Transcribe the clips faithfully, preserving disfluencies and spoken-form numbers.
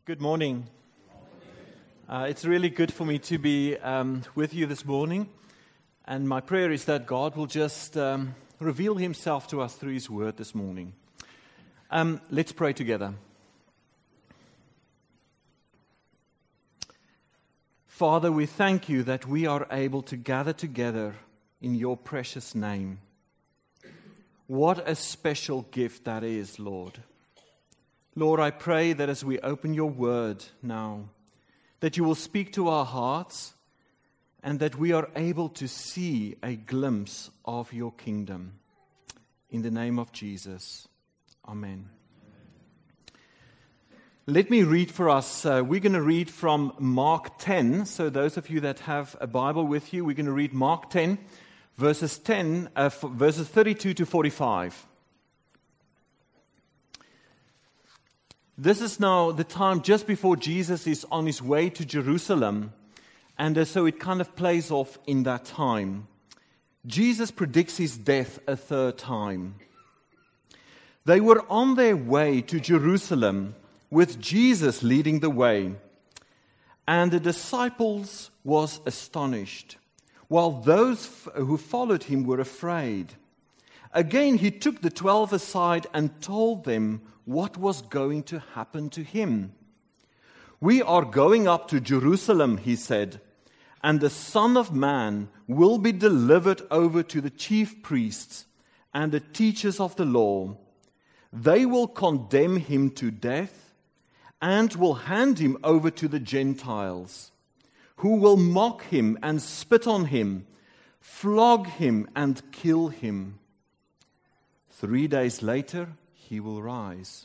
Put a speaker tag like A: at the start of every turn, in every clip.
A: Good morning. Uh, it's really good for me to be um, with you this morning. And my prayer is that God will just um, reveal himself to us through his word this morning. Um, let's pray together. Father, we thank you that we are able to gather together in your precious name. What a special gift that is, Lord. Lord, I pray that as we open your word now, that you will speak to our hearts and that we are able to see a glimpse of your kingdom. In the name of Jesus, amen. Let me read for us. Uh, we're going to read from Mark ten. So those of you that have a Bible with you, we're going to read Mark ten, verses ten, uh, verses thirty-two to forty-five. This is now the time just before Jesus is on his way to Jerusalem, and uh, so it kind of plays off in that time. Jesus predicts his death a third time. They were on their way to Jerusalem with Jesus leading the way, and the disciples was astonished, while those f- who followed him were afraid. Again he took the twelve aside and told them what was going to happen to him. "We are going up to Jerusalem," he said, "and the Son of Man will be delivered over to the chief priests and the teachers of the law. They will condemn him to death and will hand him over to the Gentiles, who will mock him and spit on him, flog him and kill him. Three days later, he will rise."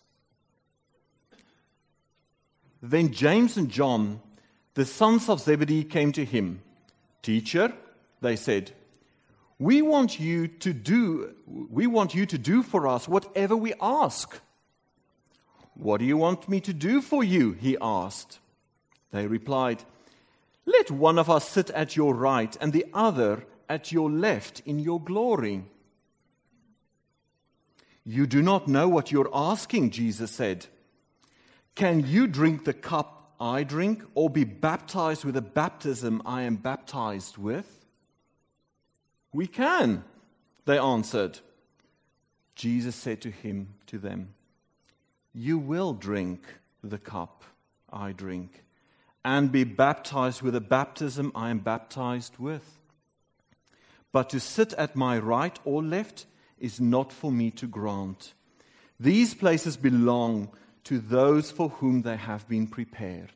A: Then James and John, the sons of Zebedee, came to him. "Teacher," they said, we want you to do we want you to do for us whatever we ask." "What do you want me to do for you?" he asked. They replied, "Let one of us sit at your right and the other at your left in your glory." "You do not know what you're asking," Jesus said. "Can you drink the cup I drink, or be baptized with the baptism I am baptized with?" "We can," they answered. Jesus said to him, to them, "You will drink the cup I drink, and be baptized with the baptism I am baptized with. But to sit at my right or left is not for me to grant. These places belong to those for whom they have been prepared."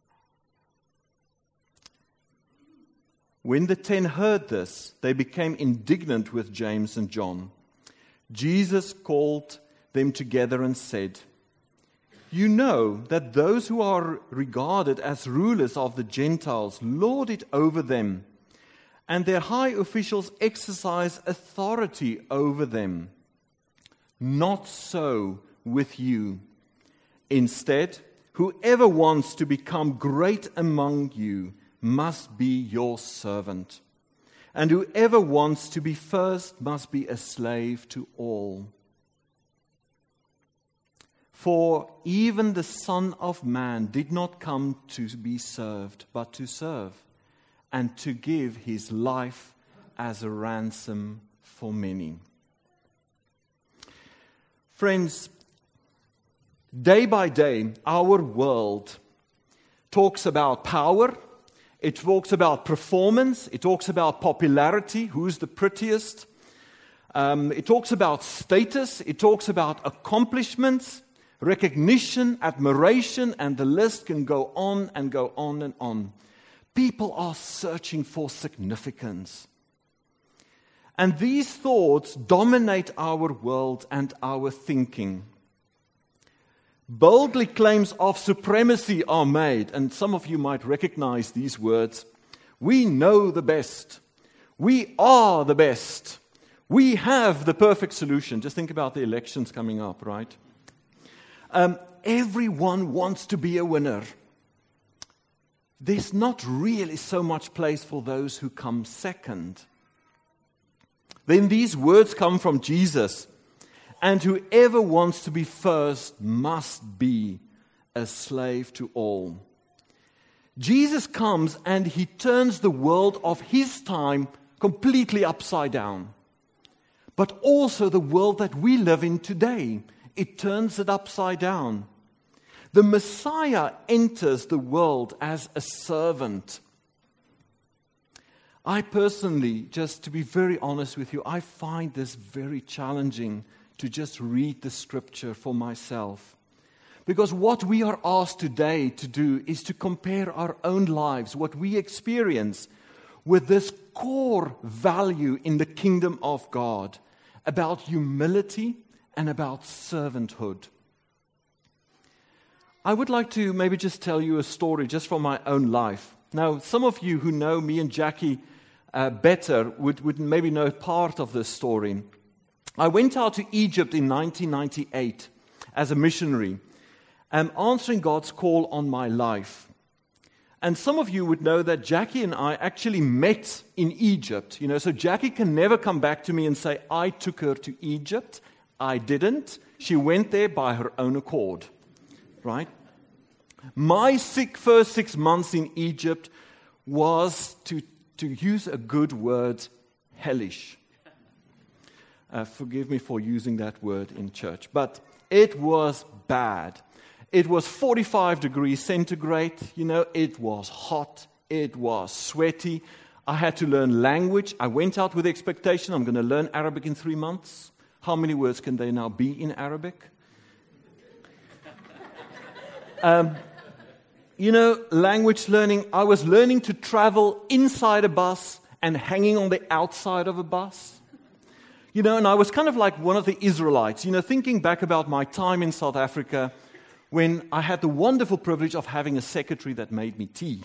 A: When the ten heard this, they became indignant with James and John. Jesus called them together and said, "You know that those who are regarded as rulers of the Gentiles lord it over them, and their high officials exercise authority over them. Not so with you. Instead, whoever wants to become great among you must be your servant, and whoever wants to be first must be a slave to all. For even the Son of Man did not come to be served, but to serve, and to give his life as a ransom for many." Friends, day by day, our world talks about power, it talks about performance, it talks about popularity, who's the prettiest, um, it talks about status, it talks about accomplishments, recognition, admiration, and the list can go on and go on and on. People are searching for significance. And these thoughts dominate our world and our thinking. Boldly claims of supremacy are made, and some of you might recognize these words. We know the best. We are the best. We have the perfect solution. Just think about the elections coming up, right? Um, everyone wants to be a winner. There's not really so much place for those who come second. Then these words come from Jesus. "And whoever wants to be first must be a slave to all. Jesus comes and he turns the world of his time completely upside down. But also the world that we live in today, it turns it upside down. The Messiah enters the world as a servant. I personally, just to be very honest with you, I find this very challenging to just read the scripture for myself. Because what we are asked today to do is to compare our own lives, what we experience, with this core value in the kingdom of God about humility and about servanthood. I would like to maybe just tell you a story just from my own life. Now, some of you who know me and Jackie uh, better would, would maybe know part of this story. I went out to Egypt in nineteen ninety-eight as a missionary, um, answering God's call on my life. And some of you would know that Jackie and I actually met in Egypt. You know, so Jackie can never come back to me and say, I took her to Egypt. I didn't. She went there by her own accord. Right? My sick first six months in Egypt was, to, to use a good word, hellish. Uh, forgive me for using that word in church, but it was bad. It was forty-five degrees centigrade, you know, it was hot, it was sweaty. I had to learn language. I went out with the expectation I'm going to learn Arabic in three months. How many words can there now be in Arabic? Um, you know, language learning, I was learning to travel inside a bus and hanging on the outside of a bus. You know, and I was kind of like one of the Israelites, you know, thinking back about my time in South Africa when I had the wonderful privilege of having a secretary that made me tea.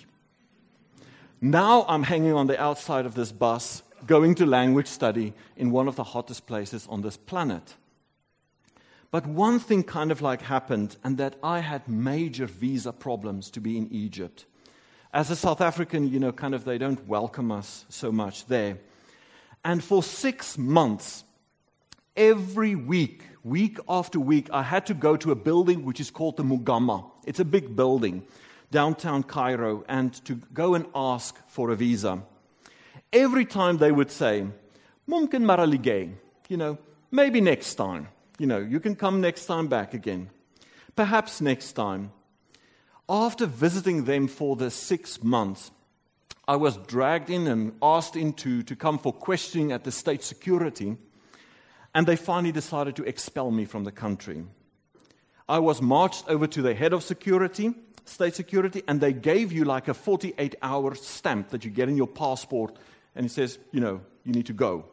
A: Now I'm hanging on the outside of this bus, going to language study in one of the hottest places on this planet. But one thing kind of like happened, and that I had major visa problems to be in Egypt. As a South African, you know, kind of they don't welcome us so much there. And for six months, every week, week after week, I had to go to a building which is called the Mugama. It's a big building, downtown Cairo, and to go and ask for a visa. Every time they would say, "Mumkin mara ligay," you know, maybe next time. You know, you can come next time back again. Perhaps next time. After visiting them for the six months, I was dragged in and asked in to, to come for questioning at the state security, and they finally decided to expel me from the country. I was marched over to the head of security, state security, and they gave you like a forty-eight hour stamp that you get in your passport, and it says, you know, you need to go.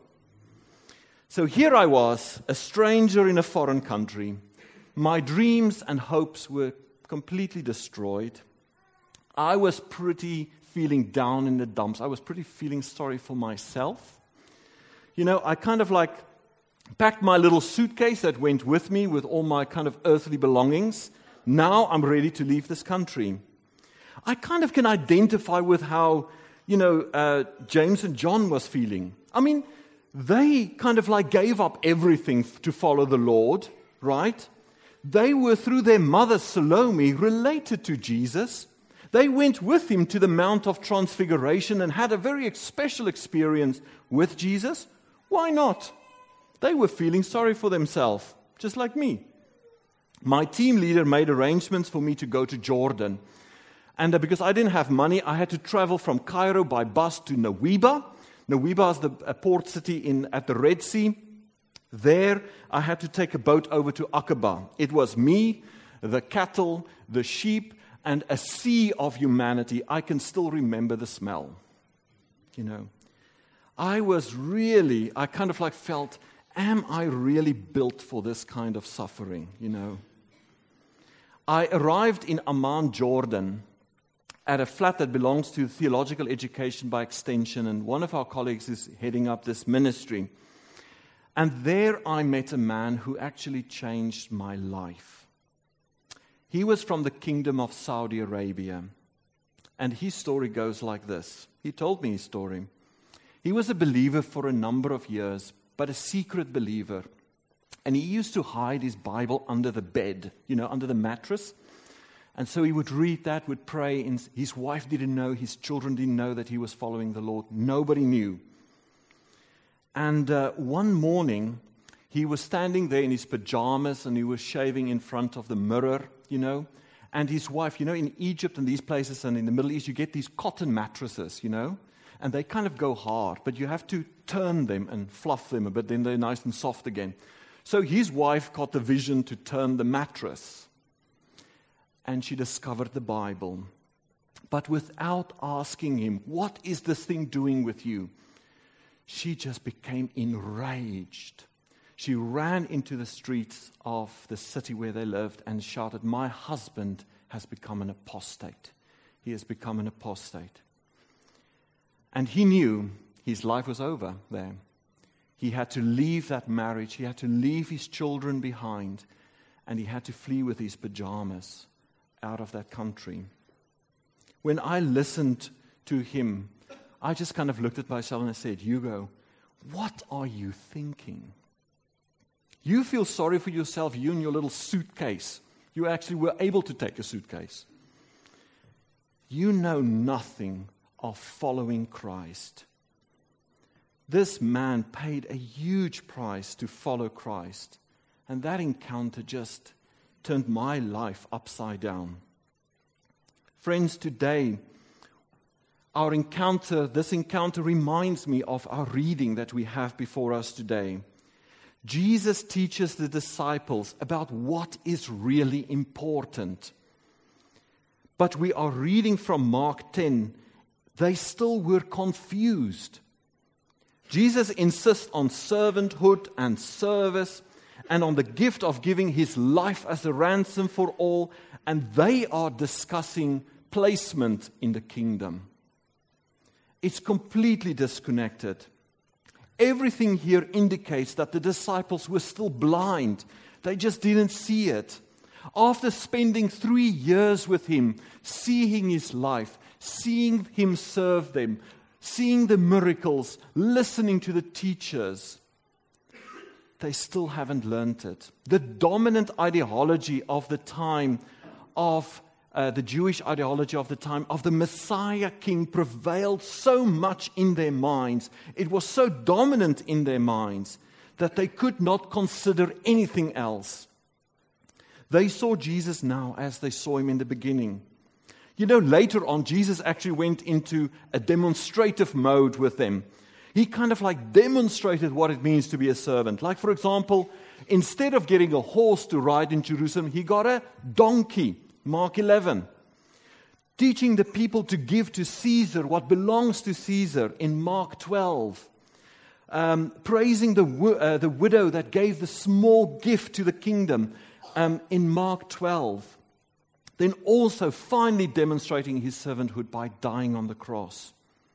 A: So here I was, a stranger in a foreign country. My dreams and hopes were completely destroyed. I was pretty feeling down in the dumps. I was pretty feeling sorry for myself. You know, I kind of like packed my little suitcase that went with me with all my kind of earthly belongings. Now I'm ready to leave this country. I kind of can identify with how, you know, uh, James and John was feeling. I mean, they kind of like gave up everything to follow the Lord, right? They were, through their mother Salome, related to Jesus. They went with him to the Mount of Transfiguration and had a very special experience with Jesus. Why not? They were feeling sorry for themselves, just like me. My team leader made arrangements for me to go to Jordan. And uh, because I didn't have money, I had to travel from Cairo by bus to Nawiba. Nawiba is the a port city in at the Red Sea. There, I had to take a boat over to Aqaba. It was me, the cattle, the sheep, and a sea of humanity. I can still remember the smell. You know, I was really, I kind of like felt, am I really built for this kind of suffering, you know? I arrived in Amman, Jordan, at a flat that belongs to Theological Education by Extension, and one of our colleagues is heading up this ministry. And there I met a man who actually changed my life. He was from the Kingdom of Saudi Arabia, and his story goes like this. He told me his story. He was a believer for a number of years, but a secret believer. And he used to hide his Bible under the bed, you know, under the mattress. And so he would read that, would pray. And his wife didn't know, his children didn't know that he was following the Lord. Nobody knew. And uh, one morning, he was standing there in his pajamas and he was shaving in front of the mirror, you know. And his wife, you know, in Egypt and these places and in the Middle East, you get these cotton mattresses, you know. And they kind of go hard, but you have to turn them and fluff them a bit, then they're nice and soft again. So his wife got the vision to turn the mattress. And she discovered the Bible. But without asking him, what is this thing doing with you? She just became enraged. She ran into the streets of the city where they lived and shouted, my husband has become an apostate. He has become an apostate. And he knew his life was over there. He had to leave that marriage. He had to leave his children behind. And he had to flee with his pajamas out of that country. When I listened to him, I just kind of looked at myself and I said, Hugo, what are you thinking? You feel sorry for yourself, you and your little suitcase. You actually were able to take a suitcase. You know nothing of following Christ. This man paid a huge price to follow Christ. And that encounter just turned my life upside down. Friends, today, our encounter, this encounter reminds me of our reading that we have before us today. Jesus teaches the disciples about what is really important. But we are reading from Mark ten. They still were confused. Jesus insists on servanthood and service, and on the gift of giving his life as a ransom for all, and they are discussing placement in the kingdom. It's completely disconnected. Everything here indicates that the disciples were still blind. They just didn't see it. After spending three years with him, seeing his life, seeing him serve them, seeing the miracles, listening to the teachers, they still haven't learned it. The dominant ideology of the time, of uh, the Jewish ideology of the time, of the Messiah King prevailed so much in their minds. It was so dominant in their minds that they could not consider anything else. They saw Jesus now as they saw him in the beginning. You know, later on, Jesus actually went into a demonstrative mode with them. He kind of like demonstrated what it means to be a servant. Like, for example, instead of getting a horse to ride in Jerusalem, he got a donkey, Mark eleven. Teaching the people to give to Caesar what belongs to Caesar in Mark twelve. Um, praising the, uh, the widow that gave the small gift to the kingdom um, in Mark twelve. Then also finally demonstrating his servanthood by dying on the cross.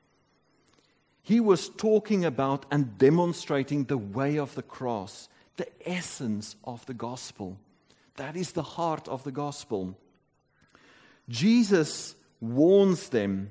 A: He was talking about and demonstrating the way of the cross, the essence of the gospel. That is the heart of the gospel. Jesus warns them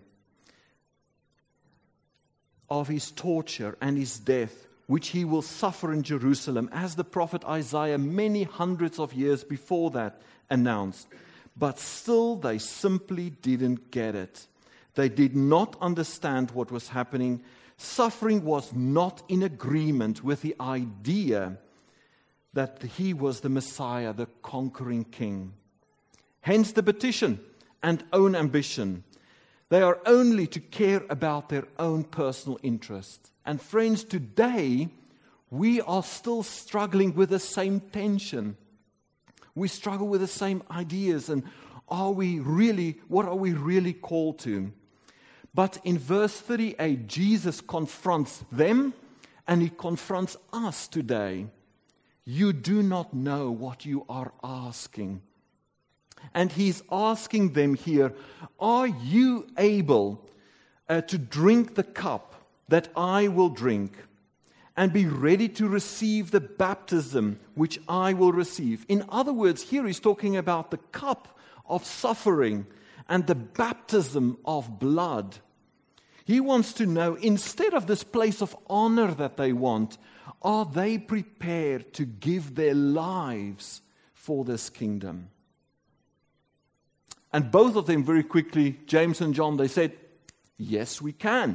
A: of his torture and his death, which he will suffer in Jerusalem, as the prophet Isaiah many hundreds of years before that announced. But still they simply didn't get it. They did not understand what was happening. Suffering was not in agreement with the idea that he was the Messiah, the conquering king. Hence the petition and own ambition. They are only to care about their own personal interest. And friends, today we are still struggling with the same tension. We struggle with the same ideas, and are we really, what are we really called to? But in verse thirty-eight, Jesus confronts them and he confronts us today. You do not know what you are asking. And he's asking them here, are you able uh, to drink the cup that I will drink and be ready to receive the baptism which I will receive? In other words, here he's talking about the cup of suffering and the baptism of blood. He wants to know, instead of this place of honor that they want, are they prepared to give their lives for this kingdom? And both of them very quickly, James and John, they said, yes, we can.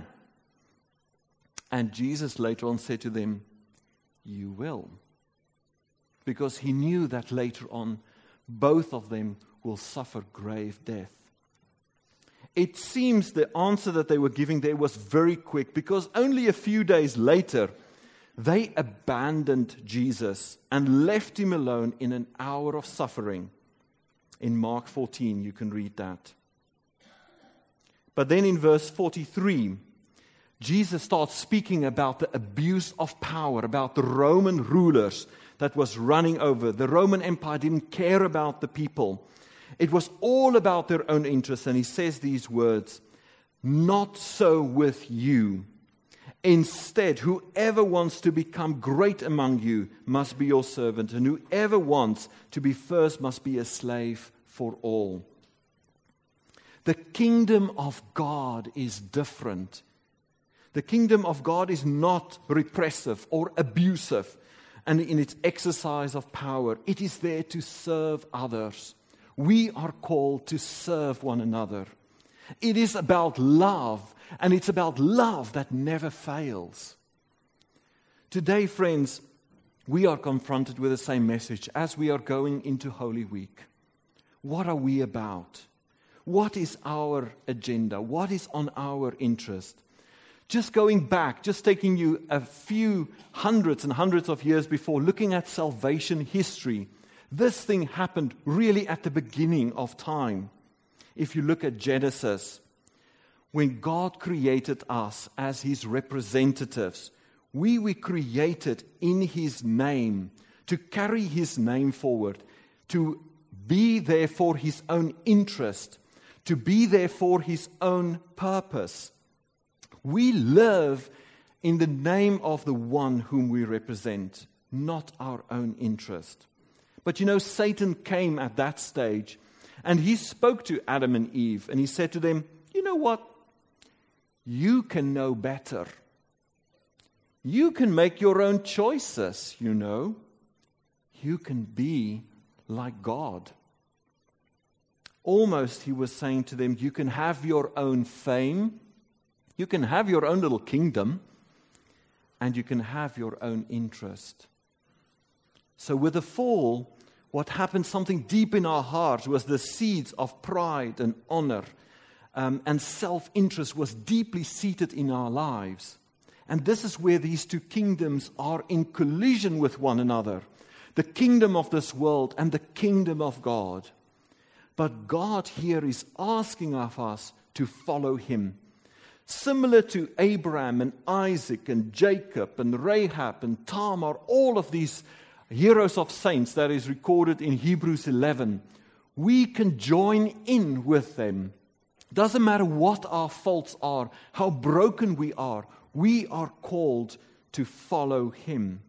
A: And Jesus later on said to them, you will. Because he knew that later on, both of them will suffer grave death. It seems the answer that they were giving there was very quick, because only a few days later, they abandoned Jesus and left him alone in an hour of suffering. In Mark fourteen, you can read that. But then in verse forty-three, Jesus starts speaking about the abuse of power, about the Roman rulers that was running over. The Roman Empire didn't care about the people. It was all about their own interests. And he says these words, not so with you. Instead, whoever wants to become great among you must be your servant, and whoever wants to be first must be a slave for all. The kingdom of God is different. The kingdom of God is not repressive or abusive, and in its exercise of power, it is there to serve others. We are called to serve one another. It is about love, and it's about love that never fails. Today, friends, we are confronted with the same message as we are going into Holy Week. What are we about? What is our agenda? What is on our interest? Just going back, just taking you a few hundreds and hundreds of years before, looking at salvation history, this thing happened really at the beginning of time. If you look at Genesis, when God created us as His representatives, we were created in His name, to carry His name forward, to be there for His own interest, to be there for His own purpose. We live in the name of the one whom we represent, not our own interest. But you know, Satan came at that stage, and he spoke to Adam and Eve, and he said to them, you know what? You can know better. You can make your own choices, you know. You can be like God. Almost, he was saying to them, you can have your own fame, you can have your own little kingdom, and you can have your own interest. So with the fall, what happened, something deep in our hearts, was the seeds of pride and honor um, and self-interest was deeply seated in our lives. And this is where these two kingdoms are in collision with one another. The kingdom of this world and the kingdom of God. But God here is asking of us to follow Him. Similar to Abraham and Isaac and Jacob and Rahab and Tamar, all of these heroes of saints that is recorded in Hebrews eleven, we can join in with them. Doesn't matter what our faults are, how broken we are, we are called to follow Him.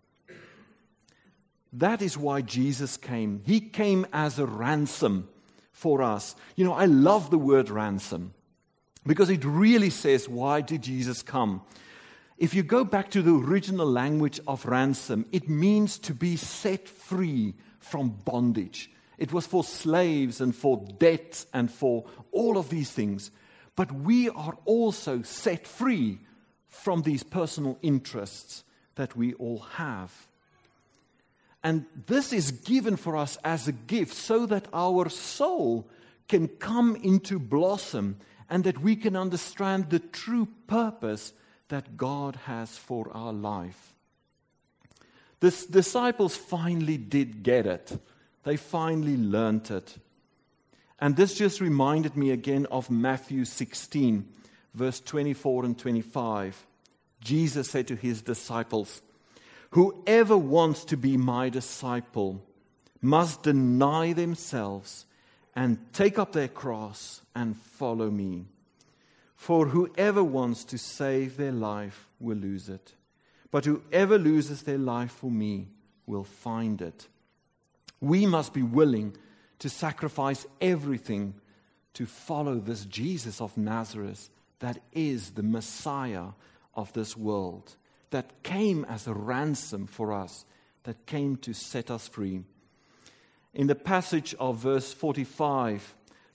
A: That is why Jesus came. He came as a ransom for us. You know, I love the word ransom because it really says, why did Jesus come? If you go back to the original language of ransom, it means to be set free from bondage. It was for slaves and for debt and for all of these things. But we are also set free from these personal interests that we all have. And this is given for us as a gift so that our soul can come into blossom and that we can understand the true purpose that God has for our life. The disciples finally did get it. They finally learned it. And this just reminded me again of Matthew sixteen, verse twenty-four and twenty-five. Jesus said to His disciples, whoever wants to be my disciple must deny themselves and take up their cross and follow me. For whoever wants to save their life will lose it. But whoever loses their life for me will find it. We must be willing to sacrifice everything to follow this Jesus of Nazareth that is the Messiah of this world, that came as a ransom for us, that came to set us free. In the passage of verse forty-five,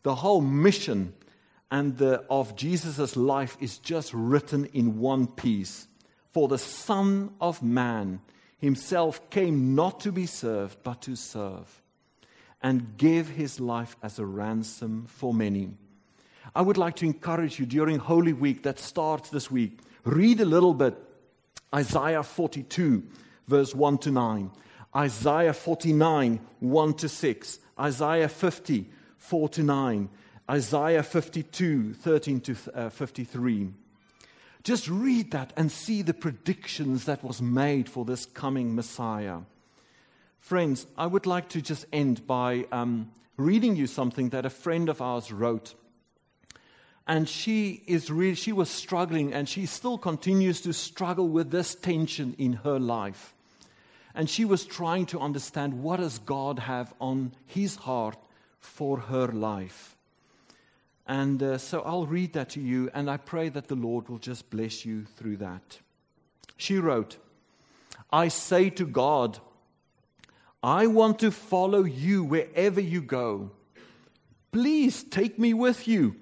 A: the whole mission and the, of Jesus' life is just written in one piece. For the Son of Man himself came not to be served, but to serve, and give his life as a ransom for many. I would like to encourage you during Holy Week that starts this week, read a little bit Isaiah forty-two, verse one to nine, Isaiah forty-nine, one to six, Isaiah fifty, four to nine, Isaiah fifty-two, thirteen to fifty-three. Just read that and see the predictions that was made for this coming Messiah. Friends, I would like to just end by um, reading you something that a friend of ours wrote. And she is really, she was struggling, and she still continues to struggle with this tension in her life. And she was trying to understand, what does God have on his heart for her life? And uh, so I'll read that to you, and I pray that the Lord will just bless you through that. She wrote, I say to God, I want to follow you wherever you go. Please take me with you.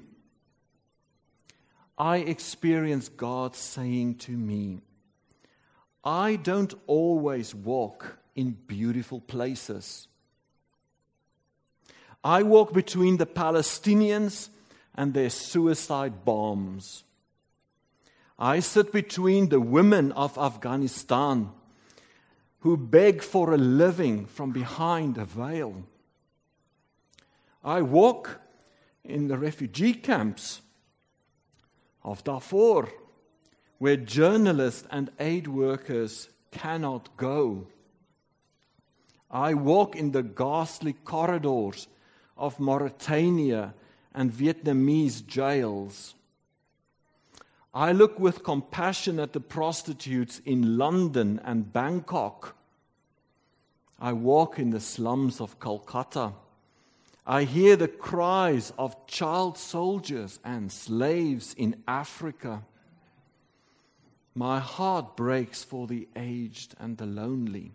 A: I experience God saying to me, I don't always walk in beautiful places. I walk between the Palestinians and their suicide bombs. I sit between the women of Afghanistan who beg for a living from behind a veil. I walk in the refugee camps of Darfur, where journalists and aid workers cannot go. I walk in the ghastly corridors of Mauritania and Vietnamese jails. I look with compassion at the prostitutes in London and Bangkok. I walk in the slums of Calcutta. I hear the cries of child soldiers and slaves in Africa. My heart breaks for the aged and the lonely.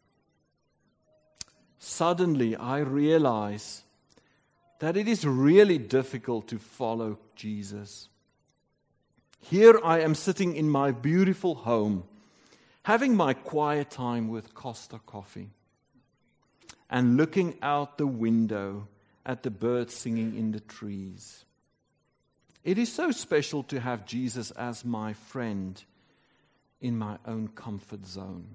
A: Suddenly, I realize that it is really difficult to follow Jesus. Here I am sitting in my beautiful home, having my quiet time with Costa Coffee, and looking out the window at the birds singing in the trees. It is so special to have Jesus as my friend in my own comfort zone.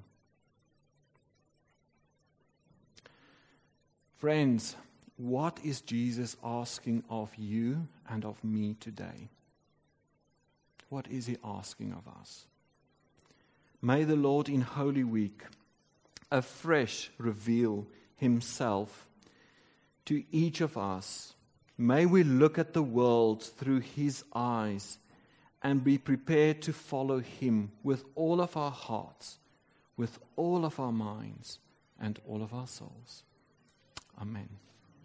A: Friends, what is Jesus asking of you and of me today? What is he asking of us? May the Lord in Holy Week afresh reveal himself to each of us. May we look at the world through his eyes and be prepared to follow him with all of our hearts, with all of our minds, and all of our souls. Amen.